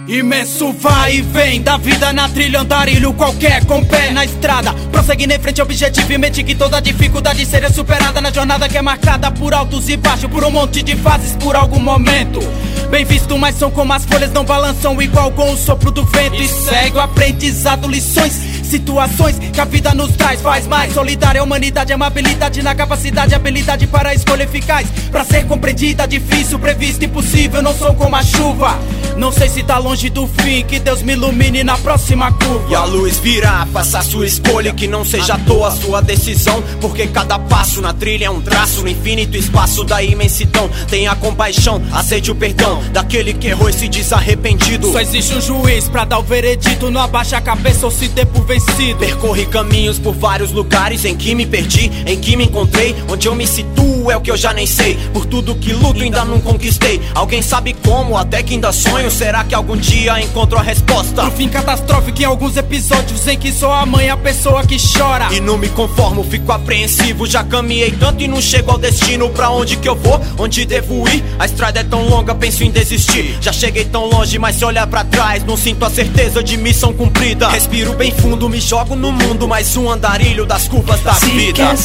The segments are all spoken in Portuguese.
Imenso vai e vem da vida na trilha, andarilho qualquer com pé na estrada, prosseguindo em frente ao objetivo e mente que toda dificuldade seria superada na jornada que é marcada por altos e baixos, por um monte de fases, por algum momento. Bem visto, mas são como as folhas, não balançam igual com o sopro do vento. E segue o aprendizado, lições, situações que a vida nos traz. Faz mais solidária, humanidade, amabilidade na capacidade, habilidade para a escolha eficaz, pra ser compreendida, difícil, prevista, impossível. Não sou como a chuva, não sei se tá longe do fim, que Deus me ilumine na próxima curva. E a luz virá, faça a sua escolha, que não seja à toa a sua decisão, porque cada passo na trilha é um traço no infinito espaço da imensidão. Tenha compaixão, aceite o perdão daquele que errou e se diz arrependido. Só existe um juiz pra dar o veredito, não abaixa a cabeça ou se dê por vencido. Percorri caminhos por vários lugares em que me perdi, em que me encontrei, onde eu me situo é o que eu já nem sei. Por tudo que luto ainda não conquistei. Alguém sabe como, até que ainda sonho. Será que algum dia encontro a resposta? Pro fim catastrófico em alguns episódios em que sou a mãe a pessoa que chora. E não me conformo, fico apreensivo. Já caminhei tanto e não chego ao destino. Pra onde que eu vou? Onde devo ir? A estrada é tão longa, penso em desistir. Já cheguei tão longe, mas se olhar pra trás não sinto a certeza de missão cumprida. Respiro bem fundo, me jogo no mundo, mais um andarilho das curvas da vida. Se quer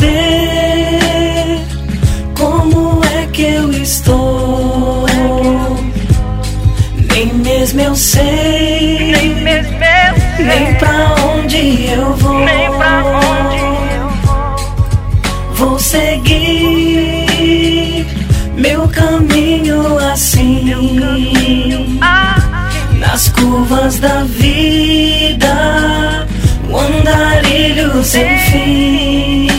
saber como é que eu estou, nem mesmo eu sei, nem pra onde eu vou. Vou seguir meu caminho assim, nas curvas da vida, o andarilho sem fim.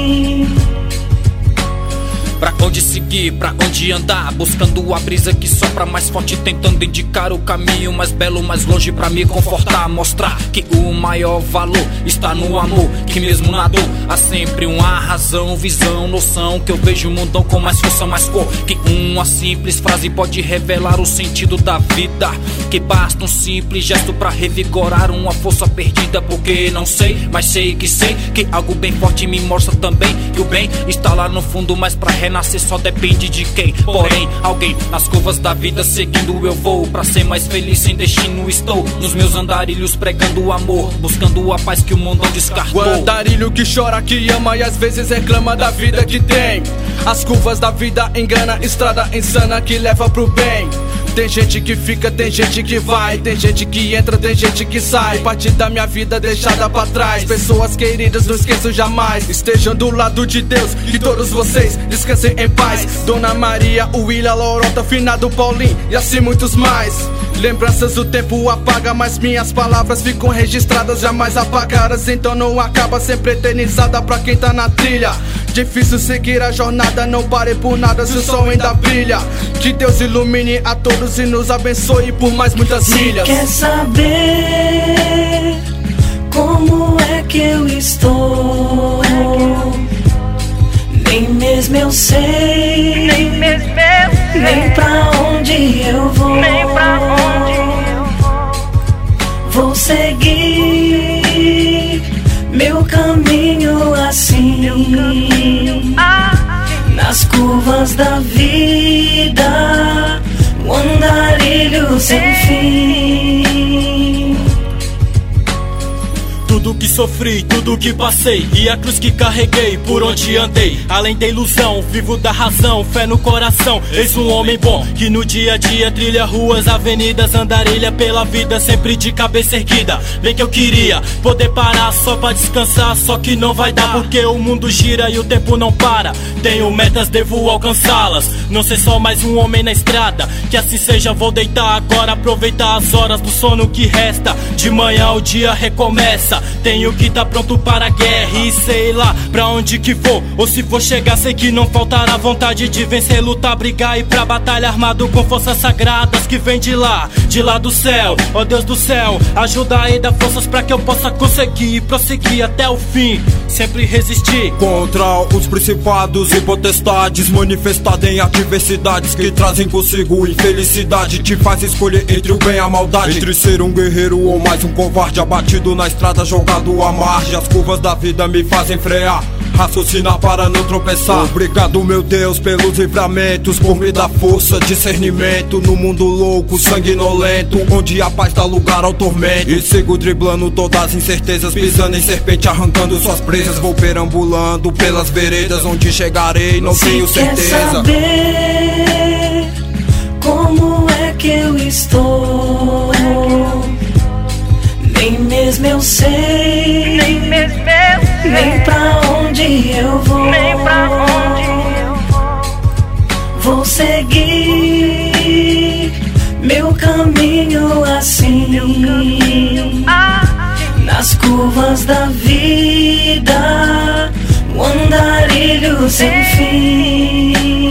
Pra onde seguir, pra onde andar, buscando a brisa que sopra mais forte, tentando indicar o caminho mais belo, mais longe pra me confortar. Mostrar que o maior valor está no amor, que mesmo na dor há sempre uma razão, visão, noção, que eu vejo o mundão com mais força, mais cor, que uma simples frase pode revelar o sentido da vida, que basta um simples gesto pra revigorar uma força perdida. Porque não sei, mas sei que algo bem forte me mostra também que o bem está lá no fundo, mas pra renascer só depende de quem. Porém, alguém nas curvas da vida seguindo eu vou, pra ser mais feliz sem destino estou, nos meus andarilhos pregando o amor, buscando a paz que o mundo descartou. O andarilho que chora, que ama e às vezes reclama da vida que tem. As curvas da vida engana, estrada insana que leva pro bem. Tem gente que fica, tem gente que vai, tem gente que entra, tem gente que sai. Parte da minha vida deixada pra trás, pessoas queridas não esqueço jamais. Estejam do lado de Deus, que todos vocês descansem em paz. Dona Maria, o William, Lorota, finado Paulinho e assim muitos mais. Lembranças o tempo apaga, mas minhas palavras ficam registradas, jamais apagadas. Então não acaba, sempre eternizada pra quem tá na trilha. Difícil seguir a jornada, não pare por nada se o sol ainda brilha. Que Deus ilumine a todos e nos abençoe por mais muitas milhas. Se quer saber como é que eu estou, nem mesmo eu sei, nem pra onde eu vou. Vou seguir meu caminho assim, nas curvas da vida, o andarilho sem fim. Tudo que sofri, tudo que passei e a cruz que carreguei, por onde andei, além da ilusão, vivo da razão, fé no coração. Eis um homem bom que no dia a dia trilha ruas, avenidas, andarilha pela vida, sempre de cabeça erguida. Bem que eu queria poder parar só pra descansar, só que não vai dar porque o mundo gira e o tempo não para. Tenho metas, devo alcançá-las, não ser só mais um homem na estrada. Que assim seja, vou deitar agora, aproveitar as horas do sono que resta. De manhã o dia recomeça, tenho que tá pronto para a guerra e sei lá pra onde que for, ou se for chegar sei que não faltará vontade de vencer, lutar, brigar e pra batalha armado com forças sagradas que vem de lá do céu. Ó Deus do céu, ajuda aí, dá forças pra que eu possa conseguir prosseguir até o fim, sempre resistir contra os principados e potestades, manifestada em adversidades que trazem consigo infelicidade. Te faz escolher entre o bem e a maldade, entre ser um guerreiro ou mais um covarde abatido na estrada, jogado à margem. As curvas da vida me fazem frear, raciocinar para não tropeçar. Obrigado, meu Deus, pelos livramentos, por me dar força, discernimento no mundo louco, sanguinolento, onde a paz dá lugar ao tormento. E sigo driblando todas as incertezas, pisando em serpente, arrancando suas presas. Vou perambulando pelas veredas, onde chegarei não tenho certeza. Quer saber como é que eu estou? Nem mesmo eu sei, nem pra onde eu vou. Vou seguir meu caminho assim, nas curvas da vida, um andarilho sem fim.